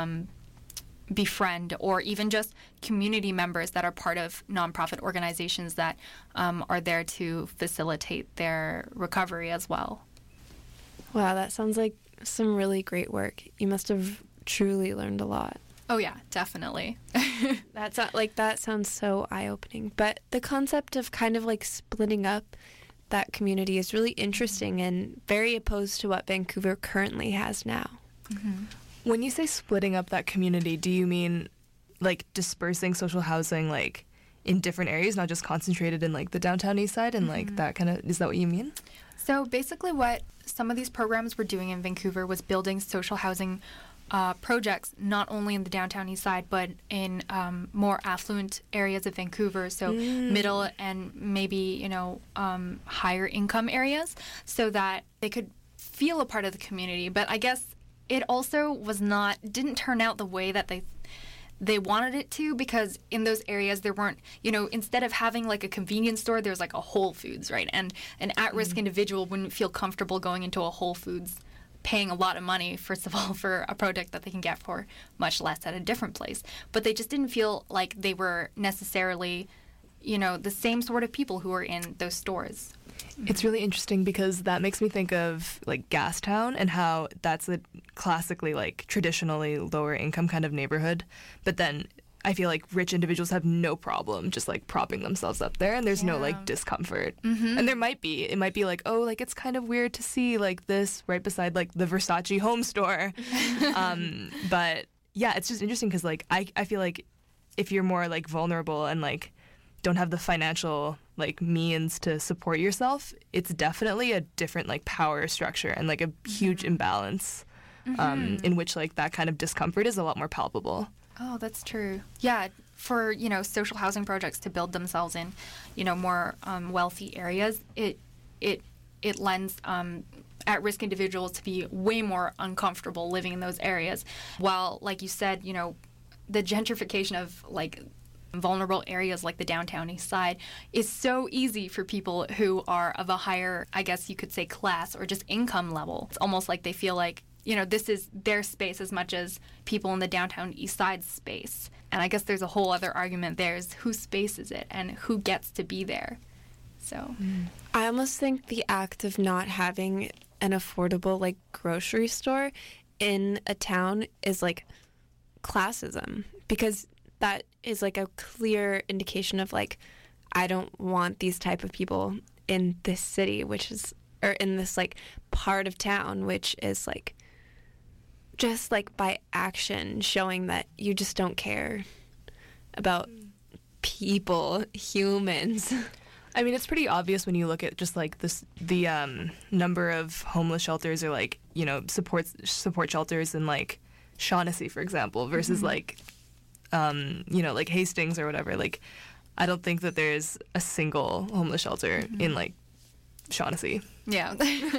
befriend, or even just community members that are part of nonprofit organizations that are there to facilitate their recovery as well. Wow, that sounds like some really great work. You must have truly learned a lot. Oh yeah, definitely. That sounds so eye-opening. But the concept of kind of like splitting up that community is really interesting and very opposed to what Vancouver currently has now. Mm-hmm. When you say splitting up that community, do you mean like dispersing social housing like in different areas, not just concentrated in like the downtown east side and like that kind of, is that what you mean? So basically what some of these programs were doing in Vancouver was building social housing projects, not only in the downtown east side, but in more affluent areas of Vancouver, so middle and maybe, higher income areas, so that they could feel a part of the community. But I guess it also didn't turn out the way that they wanted it to, because in those areas there weren't, instead of having like a convenience store, there's like a Whole Foods, right? And an at-risk individual wouldn't feel comfortable going into a Whole Foods, paying a lot of money, first of all, for a product that they can get for much less at a different place. But they just didn't feel like they were necessarily, the same sort of people who were in those stores. It's really interesting because that makes me think of like Gastown and how that's a classically like traditionally lower income kind of neighborhood. But then I feel like rich individuals have no problem just like propping themselves up there, and there's no like discomfort. Mm-hmm. And it might be like, oh, like it's kind of weird to see like this right beside like the Versace home store. But yeah, it's just interesting because like I feel like if you're more like vulnerable and like don't have the financial like means to support yourself, it's definitely a different like power structure and like a huge imbalance in which like that kind of discomfort is a lot more palpable. Oh, that's true. Yeah, for, social housing projects to build themselves in, more wealthy areas, it lends at-risk individuals to be way more uncomfortable living in those areas. While, like you said, the gentrification of like vulnerable areas like the downtown east side is so easy for people who are of a higher, I guess you could say, class or just income level. It's almost like they feel like, this is their space as much as people in the downtown east side space. And I guess there's a whole other argument there, is whose space is it and who gets to be there. So I almost think the act of not having an affordable like grocery store in a town is like classism, because that is like a clear indication of like, I don't want these type of people in this city, or in this like part of town, which is like just like by action showing that you just don't care about people, humans. I mean, it's pretty obvious when you look at just like the number of homeless shelters or like, support shelters in like Shaughnessy, for example, versus like like Hastings or whatever. Like, I don't think that there's a single homeless shelter in like Shaughnessy. Yeah.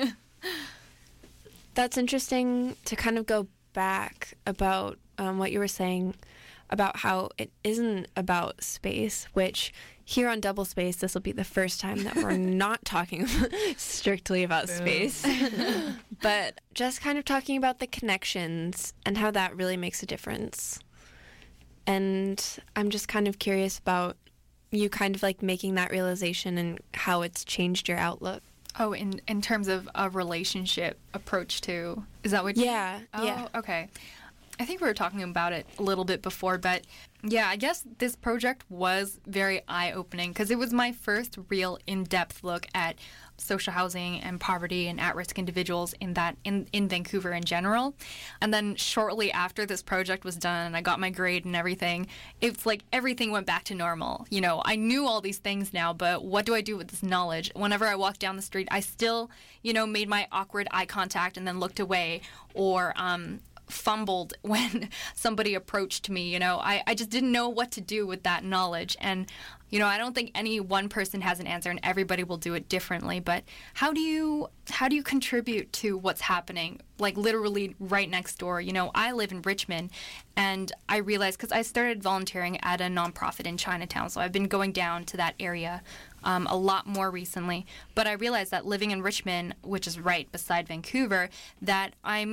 That's interesting to kind of go back about what you were saying about how it isn't about space, which here on Double Space, this will be the first time that we're not talking strictly about space, but just kind of talking about the connections and how that really makes a difference. And I'm just kind of curious about you kind of like making that realization and how it's changed your outlook. Oh, in terms of a relationship approach to, is that what Yeah. Oh, yeah. Okay. I think we were talking about it a little bit before, but yeah, I guess this project was very eye-opening because it was my first real in-depth look at social housing and poverty and at-risk individuals in Vancouver in general. And then shortly after this project was done and I got my grade and everything, it's like everything went back to normal. You know, I knew all these things now, but what do I do with this knowledge? Whenever I walked down the street, I still, you know, made my awkward eye contact and then looked away, or fumbled when somebody approached me. You know, I just didn't know what to do with that knowledge. And, you know, I don't think any one person has an answer and everybody will do it differently. But how do you contribute to what's happening, like literally right next door? You know, I live in Richmond, and I realized, because I started volunteering at a nonprofit in Chinatown, so I've been going down to that area a lot more recently. But I realized that living in Richmond, which is right beside Vancouver, that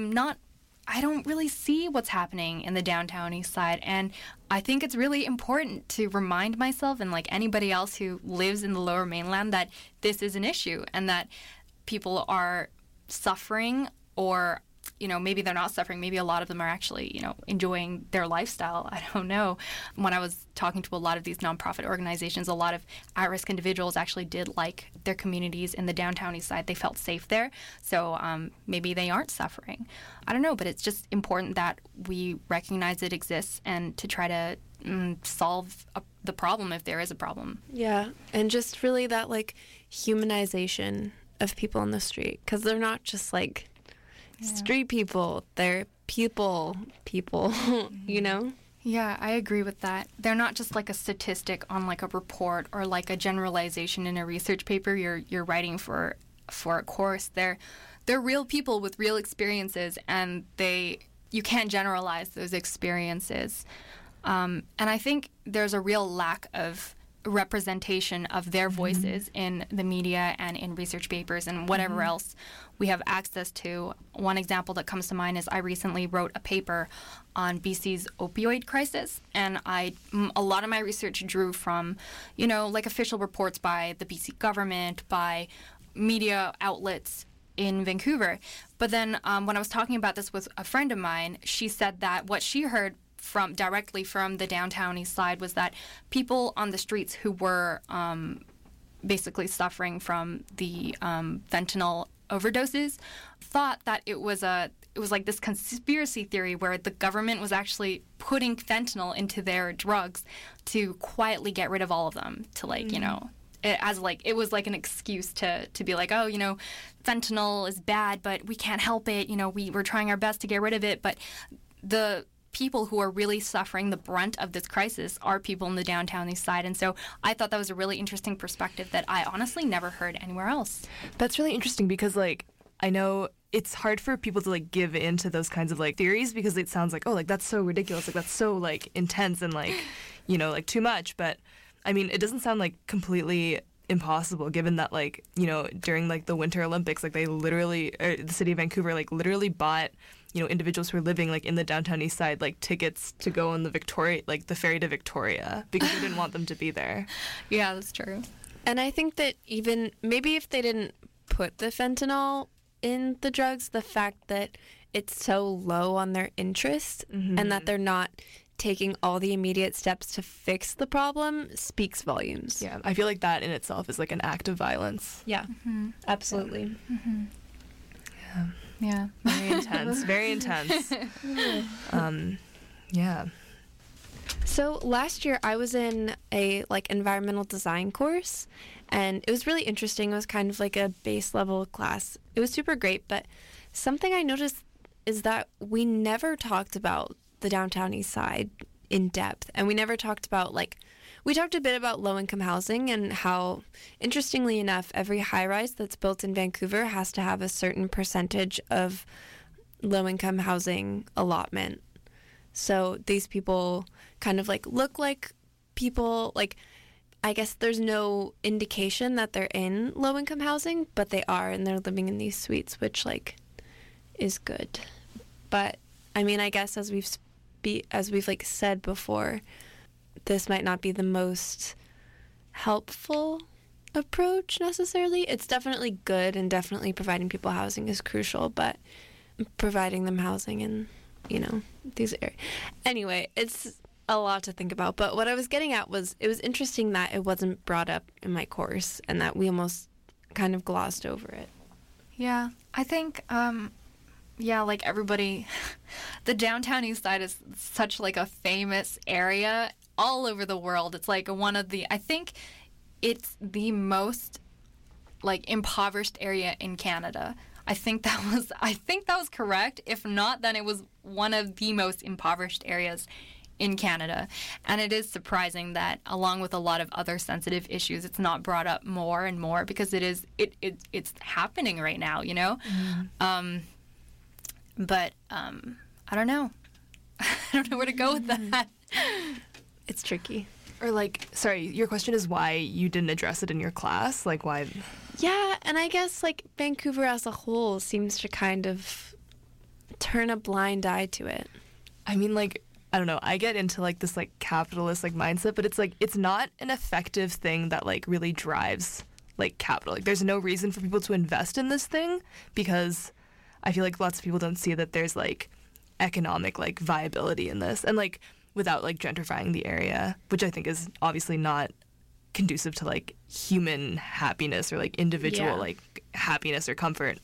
I don't really see what's happening in the downtown east side. And I think it's really important to remind myself and like anybody else who lives in the lower mainland that this is an issue and that people are suffering, or, you know, maybe they're not suffering. Maybe a lot of them are actually, you know, enjoying their lifestyle. I don't know. When I was talking to a lot of these nonprofit organizations, a lot of at-risk individuals actually did like their communities in the downtown east side. They felt safe there. So maybe they aren't suffering. I don't know, but it's just important that we recognize it exists and to try to solve the problem if there is a problem. Yeah, and just really that like humanization of people on the street, because they're not just like street people, they're people, you know? Yeah, I agree with that. They're not just like a statistic on like a report or like a generalization in a research paper you're writing for a course. They're real people with real experiences, and you can't generalize those experiences. And I think there's a real lack of representation of their voices in the media and in research papers and whatever else we have access to. One example that comes to mind is I recently wrote a paper on BC's opioid crisis, and a lot of my research drew from, you know, like official reports by the BC government, by media outlets in Vancouver. But then when I was talking about this with a friend of mine, she said that what she heard directly from the downtown east side was that people on the streets who were basically suffering from the fentanyl overdoses thought that it was like this conspiracy theory where the government was actually putting fentanyl into their drugs to quietly get rid of all of them, to like, you know, it was like an excuse to be like, oh, you know, fentanyl is bad, but we can't help it. You know, we're trying our best to get rid of it. But the people who are really suffering the brunt of this crisis are people in the downtown east side. And so I thought that was a really interesting perspective that I honestly never heard anywhere else. That's really interesting because, like, I know it's hard for people to, like, give in to those kinds of, like, theories because it sounds like, oh, like, that's so ridiculous. Like, that's so, like, intense and, like, you know, like, too much. But, I mean, it doesn't sound, like, completely impossible given that, like, you know, during, like, the Winter Olympics, like, they literally, the city of Vancouver, like, literally bought, you know, individuals who are living like in the downtown east side like tickets to go on the ferry to Victoria because they didn't want them to be there. Yeah, that's true. And I think that even maybe if they didn't put the fentanyl in the drugs, the fact that it's so low on their interest and that they're not taking all the immediate steps to fix the problem speaks volumes. Yeah, I feel like that in itself is like an act of violence. Yeah, absolutely. Yeah. Yeah. Very intense. Very intense. Yeah. So last year I was in a like environmental design course, and it was really interesting. It was kind of like a base level class. It was super great, but something I noticed is that we never talked about the downtown east side in depth, and we never talked about we talked a bit about low-income housing and how, interestingly enough, every high-rise that's built in Vancouver has to have a certain percentage of low-income housing allotment. So these people kind of like look like people, like, I guess there's no indication that they're in low-income housing, but they are, and they're living in these suites, which, like, is good. But, I mean, I guess as we've like said before, this might not be the most helpful approach necessarily. It's definitely good, and definitely providing people housing is crucial, but providing them housing in Anyway, it's a lot to think about. But what I was getting at was it was interesting that it wasn't brought up in my course and that we almost kind of glossed over it. Yeah, I think, like everybody, the downtown east side is such like a famous area all over the world. It's like I think it's the most like impoverished area in Canada. I think that was correct. If not, then it was one of the most impoverished areas in Canada. And it is surprising that along with a lot of other sensitive issues, it's not brought up more and more because it's happening right now, But I don't know. I don't know where to go with that. It's tricky. Or like, sorry, your question is why you didn't address it in your class? Like why? Yeah, and I guess like Vancouver as a whole seems to kind of turn a blind eye to it. I mean, like, I don't know, I get into like this like capitalist like mindset, but it's like it's not an effective thing that like really drives like capital. Like there's no reason for people to invest in this thing because I feel like lots of people don't see that there's like economic like viability in this, and like without like gentrifying the area, which I think is obviously not conducive to like human happiness or like individual like happiness or comfort.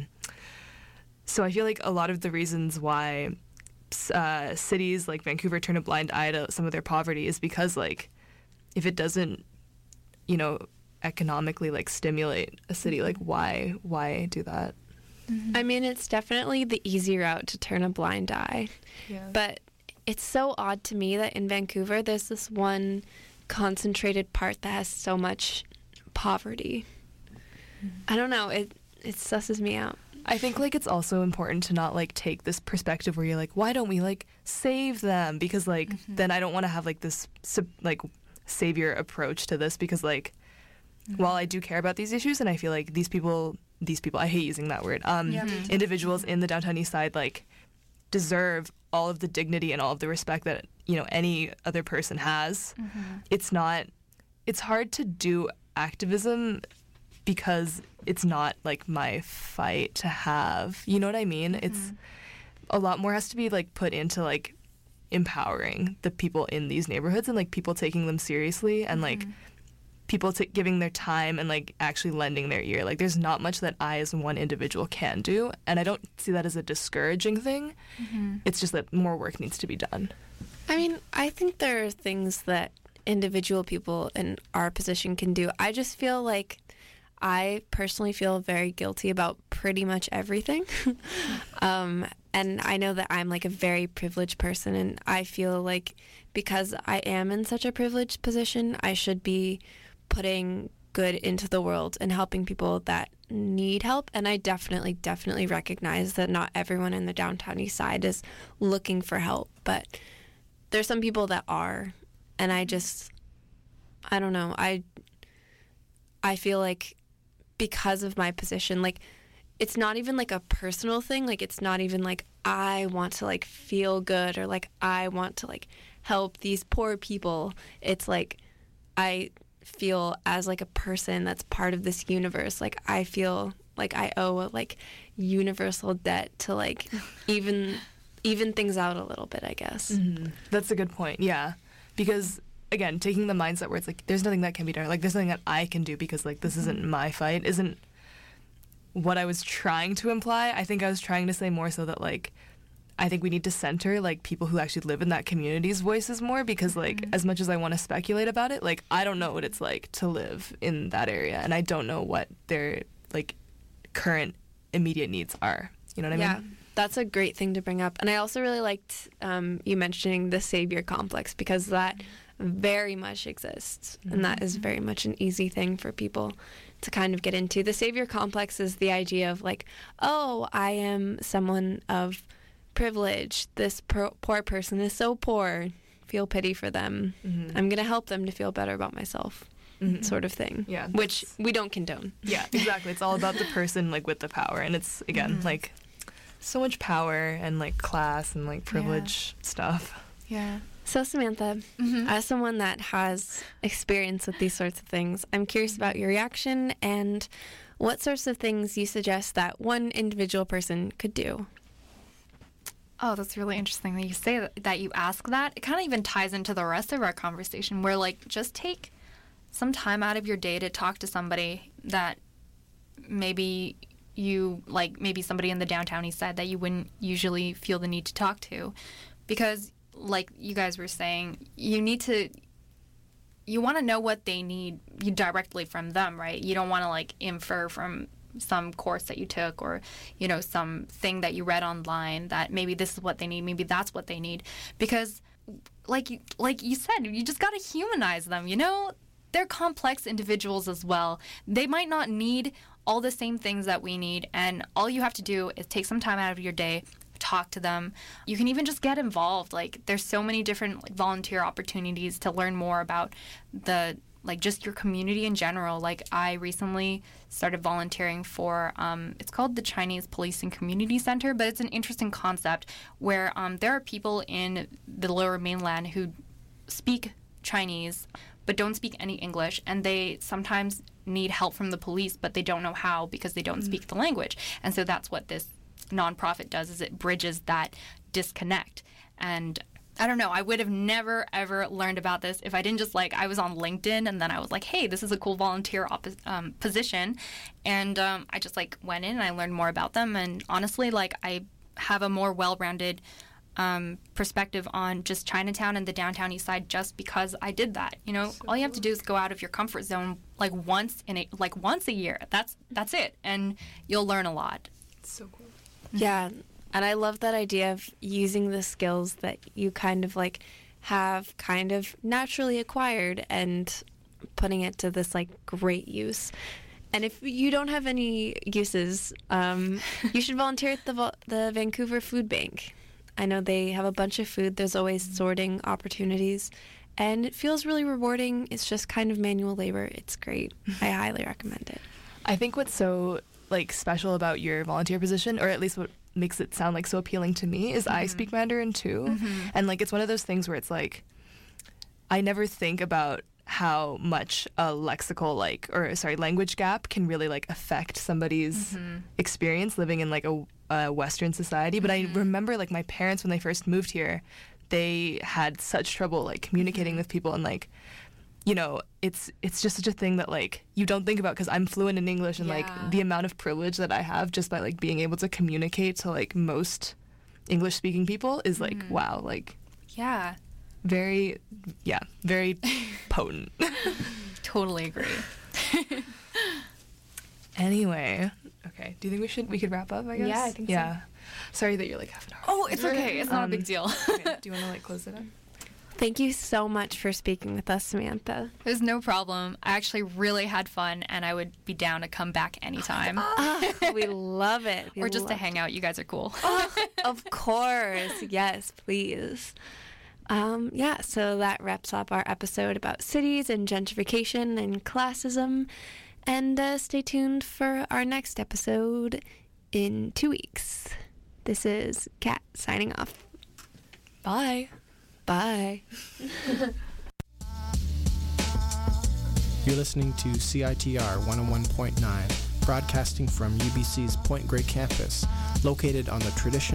So I feel like a lot of the reasons why cities like Vancouver turn a blind eye to some of their poverty is because like if it doesn't, economically like stimulate a city, like why do that? I mean, it's definitely the easy route to turn a blind eye. Yeah. But it's so odd to me that in Vancouver there's this one concentrated part that has so much poverty. I don't know, it susses me out. I think like it's also important to not like take this perspective where you're like, why don't we like save them? Because like then I don't want to have like this like savior approach to this, because like while I do care about these issues and I feel like these people, I hate using that word, individuals in the downtown east side like deserve all of the dignity and all of the respect that any other person has. It's hard to do activism because it's not like my fight to have, you know what I mean? It's a lot more has to be like put into like empowering the people in these neighborhoods and like people taking them seriously and like people giving their time and like actually lending their ear. Like there's not much that I as one individual can do, and I don't see that as a discouraging thing. It's just that more work needs to be done. I mean, I think there are things that individual people in our position can do. I just feel like I personally feel very guilty about pretty much everything. And I know that I'm like a very privileged person, and I feel like because I am in such a privileged position, I should be putting good into the world and helping people that need help. And I definitely recognize that not everyone in the downtown east side is looking for help, but there's some people that are, and I don't know, I feel like because of my position, like it's not even like a personal thing, like it's not even like I want to like feel good or like I want to like help these poor people. It's like I feel as like a person that's part of this universe, like I feel like I owe a like universal debt to like even things out a little bit, I guess. That's a good point. Yeah, because again, taking the mindset where it's like there's nothing that can be done, like there's nothing that I can do because like this isn't my fight, isn't what I was trying to imply. I think I was trying to say more so that like I think we need to center like people who actually live in that community's voices more, because like as much as I want to speculate about it, like I don't know what it's like to live in that area, and I don't know what their like current immediate needs are. You know what I mean? Yeah, that's a great thing to bring up. And I also really liked you mentioning the savior complex, because that very much exists, and that is very much an easy thing for people to kind of get into. The savior complex is the idea of like, oh, I am someone of privilege, this poor person is so poor, feel pity for them, I'm gonna help them to feel better about myself, sort of thing. Yeah, which we don't condone. Yeah, exactly. It's all about the person like with the power, and it's again like so much power and like class and like privilege stuff. Yeah. So Samantha, as someone that has experience with these sorts of things, I'm curious about your reaction and what sorts of things you suggest that one individual person could do. Oh, that's really interesting that you say that you ask that. It kind of even ties into the rest of our conversation where, like, just take some time out of your day to talk to somebody that maybe you, like, maybe somebody in the downtown east side that you wouldn't usually feel the need to talk to. Because, like you guys were saying, you want to know what they need directly from them, right? You don't want to, like, infer from some course that you took or, you know, something that you read online that maybe this is what they need, maybe that's what they need. Because like you said, you just got to humanize them, you know? They're complex individuals as well. They might not need all the same things that we need, and all you have to do is take some time out of your day, talk to them. You can even just get involved. Like, there's so many different, like, volunteer opportunities to learn more about just your community in general. Like, I recently started volunteering for, it's called the Chinese Police and Community Center, but it's an interesting concept where there are people in the Lower Mainland who speak Chinese but don't speak any English, and they sometimes need help from the police, but they don't know how because they don't speak the language. And so that's what this nonprofit does, is it bridges that disconnect. And I don't know, I would have never, ever learned about this if I didn't just, like, I was on LinkedIn and then I was like, hey, this is a cool volunteer position. And I just, like, went in and I learned more about them. And honestly, like, I have a more well-rounded perspective on just Chinatown and the downtown east side just because I did that. You know, all you have to do is go out of your comfort zone, like, once a year. That's it. And you'll learn a lot. It's so cool. Yeah. And I love that idea of using the skills that you kind of, like, have kind of naturally acquired and putting it to this, like, great use. And if you don't have any uses, you should volunteer at the Vancouver Food Bank. I know they have a bunch of food. There's always sorting opportunities. And it feels really rewarding. It's just kind of manual labor. It's great. I highly recommend it. I think what's so, like, special about your volunteer position, or at least what makes it sound, like, so appealing to me, is I speak Mandarin too. And, like, it's one of those things where it's like, I never think about how much a lexical, language gap can really, like, affect somebody's experience living in, like, a Western society. But I remember, like, my parents, when they first moved here, they had such trouble, like, communicating with people, and, like, you know, it's just such a thing that, like, you don't think about, because I'm fluent in English, and like, the amount of privilege that I have just by, like, being able to communicate to, like, most English speaking people is, like, wow, like, very potent. Totally agree. Anyway, okay, do you think we could wrap up, I guess? Yeah, I think so. Sorry that you're, like, half an hour. Oh, it's okay. It's not a big deal. Okay, do you want to, like, close it up? Thank you so much for speaking with us, Samantha. There's no problem. I actually really had fun, and I would be down to come back anytime. We love it. Or just to hang out. You guys are cool. Of course. Yes, please. So that wraps up our episode about cities and gentrification and classism. And stay tuned for our next episode in 2 weeks. This is Kat signing off. Bye. Bye. You're listening to CITR 101.9, broadcasting from UBC's Point Grey campus, located on the traditional